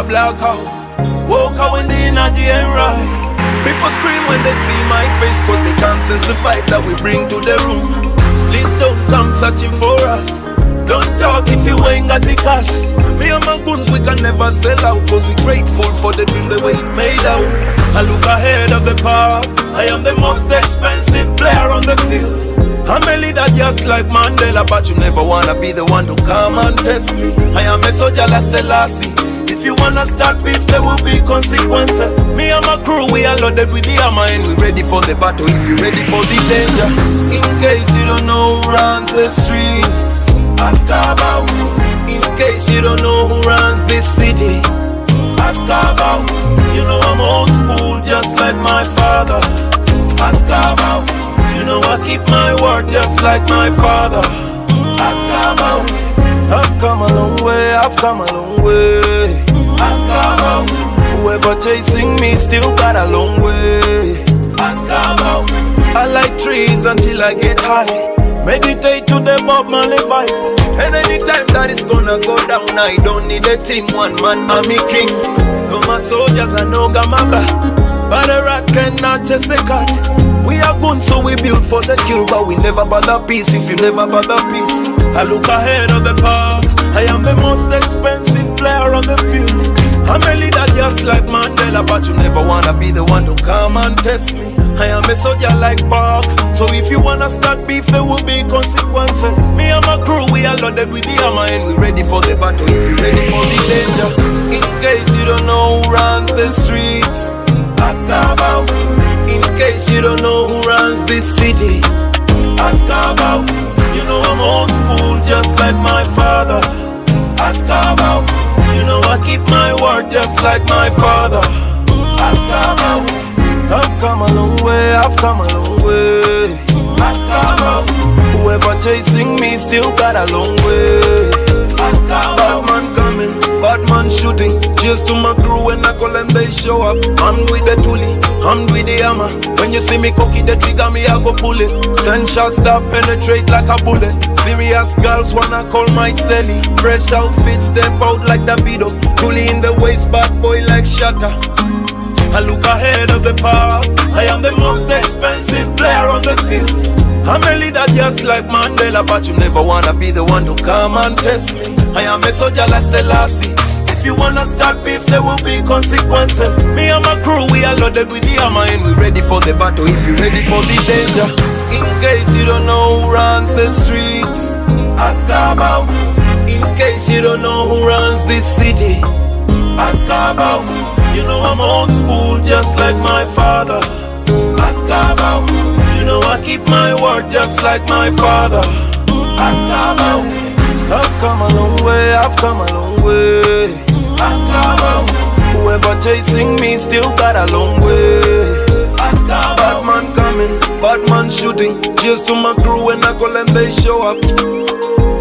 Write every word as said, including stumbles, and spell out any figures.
blackout. Woke out when the energy ain't right. People scream when they see my face, cause they can't sense the vibe that we bring to the room. Please don't come searching for us. Don't talk if you ain't got the cash. Me and my goons, we can never sell out, cause we grateful for the dream the way it made out. I look ahead of the park, I am the most expensive player on the field. I'm a leader just like Mandela, but you never wanna be the one to come and test me. I am a soldier like Selassie. If you wanna start beef, there will be consequences. Me and my crew, we are loaded with the hammer, and we ready for the battle if you ready for the danger. In case you don't know who runs the streets, ask about. In case you don't know who runs this city, ask about. You know I'm old school just like my father. Ask about. You know I keep my word just like my father. Ask about. I've come a long way, I've come a long way. Ask about. Whoever chasing me still got a long way. Ask about. I like trees until I get high. Meditate to the Bob Marley vibes. And anytime that it's gonna go down, I don't need a team, one man, I'm a king. No my soldiers, I know Gamaba, but a rat cannot chase a cat. We are good, so we build for the kill, but we never bother peace if you never bother peace. I look ahead of the park, I am the most expensive player on the field. I'm a leader just like Mandela, but you never wanna be the one to come and test me. I am a soldier like Park, so if you wanna start beef, there will be consequences. Me and my crew, we are loaded with the hammer, and we ready for the battle if you ready for the danger. In case you don't know who runs the streets, ask about. In case you don't know who runs this city, ask about. You know I'm old school just like my father. Ask about. You know I keep my word just like my father. Ask about. I've come a long way, I've come a long way. Ask about. Whoever chasing me still got a long way. Ask about. Bad man coming, bad man shooting. Cheers to my crew when I call them they show up. I'm with the toolie, I'm with the hammer. When you see me cooking the trigger, me I go pull it. Send shots that penetrate like a bullet. Serious girls wanna call my celly. Fresh outfit, step out like Davido. Toolie in the waist, bad boy like Shatta. I look ahead of the park, I am the most expensive player on the field. I'm a leader just like Mandela, but you never wanna be the one to come and test me. I am a soldier like Selassie. If you wanna start beef, there will be consequences. Me and my crew, we are loaded with the hammer, and we ready for the battle if you ready for the danger. In case you don't know who runs the streets, ask about. In case you don't know who runs this city, ask about. You know I'm old school just like my father. Ask about. You know I keep my word just like my father. Ask about. I've come a long way, I've come a long way. Ask about. Whoever chasing me still got a long way. Ask about. Bad man coming, bad man shooting. Cheers to my crew when I call them they show up.